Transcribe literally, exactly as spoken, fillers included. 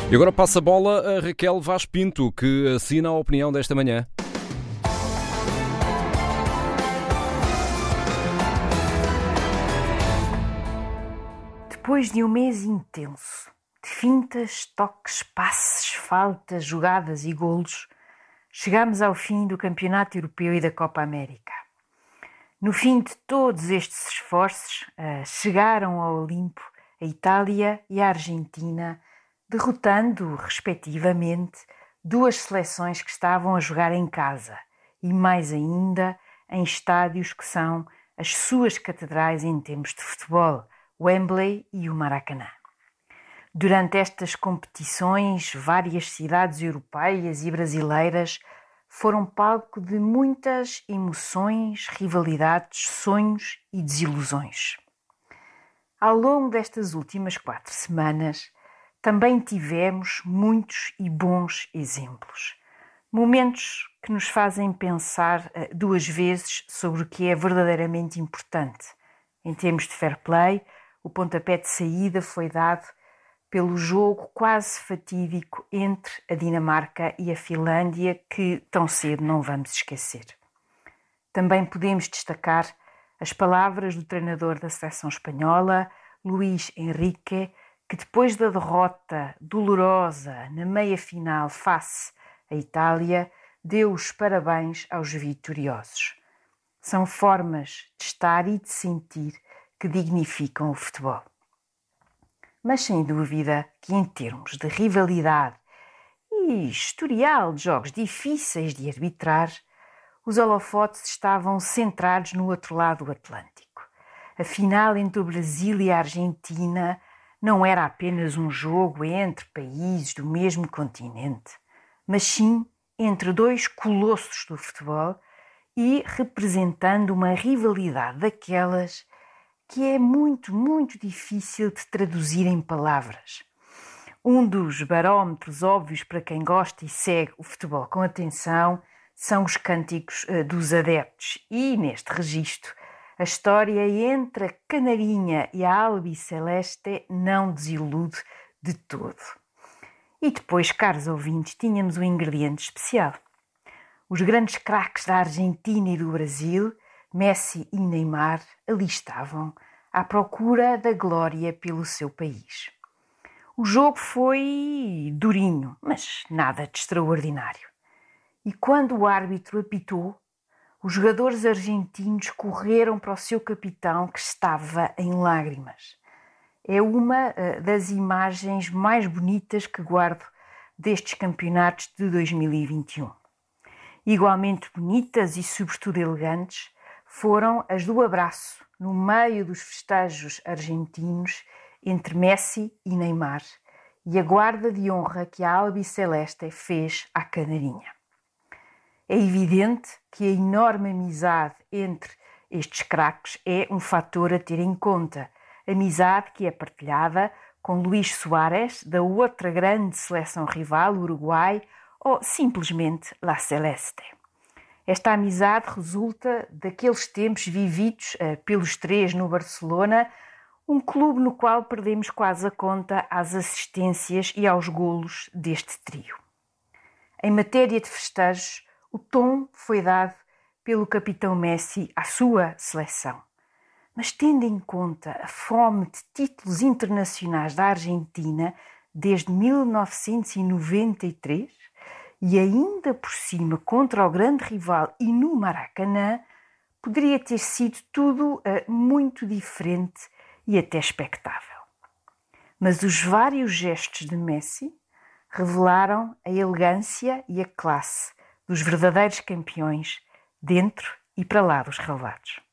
E agora passa a bola a Raquel Vaz Pinto, que assina a opinião desta manhã. Depois de um mês intenso, de fintas, toques, passes, faltas, jogadas e golos, chegamos ao fim do Campeonato Europeu e da Copa América. No fim de todos estes esforços, chegaram ao Olimpo a Itália e a Argentina, derrotando, respectivamente, duas seleções que estavam a jogar em casa e, mais ainda, em estádios que são as suas catedrais em termos de futebol, Wembley e o Maracanã. Durante estas competições, várias cidades europeias e brasileiras foram palco de muitas emoções, rivalidades, sonhos e desilusões. Ao longo destas últimas quatro semanas, também tivemos muitos e bons exemplos. Momentos que nos fazem pensar duas vezes sobre o que é verdadeiramente importante. Em termos de fair play, o pontapé de saída foi dado pelo jogo quase fatídico entre a Dinamarca e a Finlândia, que tão cedo não vamos esquecer. Também podemos destacar as palavras do treinador da seleção espanhola, Luís Enrique, que depois da derrota dolorosa na meia-final face à Itália, deu os parabéns aos vitoriosos. São formas de estar e de sentir que dignificam o futebol. Mas sem dúvida que em termos de rivalidade e historial de jogos difíceis de arbitrar, os holofotes estavam centrados no outro lado do Atlântico. A final entre o Brasil e a Argentina não era apenas um jogo entre países do mesmo continente, mas sim entre dois colossos do futebol e representando uma rivalidade daquelas que é muito, muito difícil de traduzir em palavras. Um dos barómetros óbvios para quem gosta e segue o futebol com atenção são os cânticos uh, dos adeptos. E, neste registro, a história entre a Canarinha e a Albiceleste não desilude de todo. E depois, caros ouvintes, tínhamos um ingrediente especial. Os grandes craques da Argentina e do Brasil, Messi e Neymar, ali estavam, à procura da glória pelo seu país. O jogo foi durinho, mas nada de extraordinário. E quando o árbitro apitou, os jogadores argentinos correram para o seu capitão, que estava em lágrimas. É uma das imagens mais bonitas que guardo destes campeonatos de dois mil e vinte e um. Igualmente bonitas e, sobretudo, elegantes foram as do abraço no meio dos festejos argentinos entre Messi e Neymar e a guarda de honra que a Albiceleste fez à Canarinha. É evidente que a enorme amizade entre estes craques é um fator a ter em conta, amizade que é partilhada com Luís Soares, da outra grande seleção rival, o Uruguai, ou simplesmente La Celeste. Esta amizade resulta daqueles tempos vividos uh, pelos três no Barcelona, um clube no qual perdemos quase a conta às assistências e aos golos deste trio. Em matéria de festejos, o tom foi dado pelo capitão Messi à sua seleção. Mas tendo em conta a fome de títulos internacionais da Argentina desde mil novecentos e noventa e três, e ainda por cima contra o grande rival e no Maracanã, poderia ter sido tudo uh, muito diferente e até expectável. Mas os vários gestos de Messi revelaram a elegância e a classe dos verdadeiros campeões dentro e para lá dos relevados.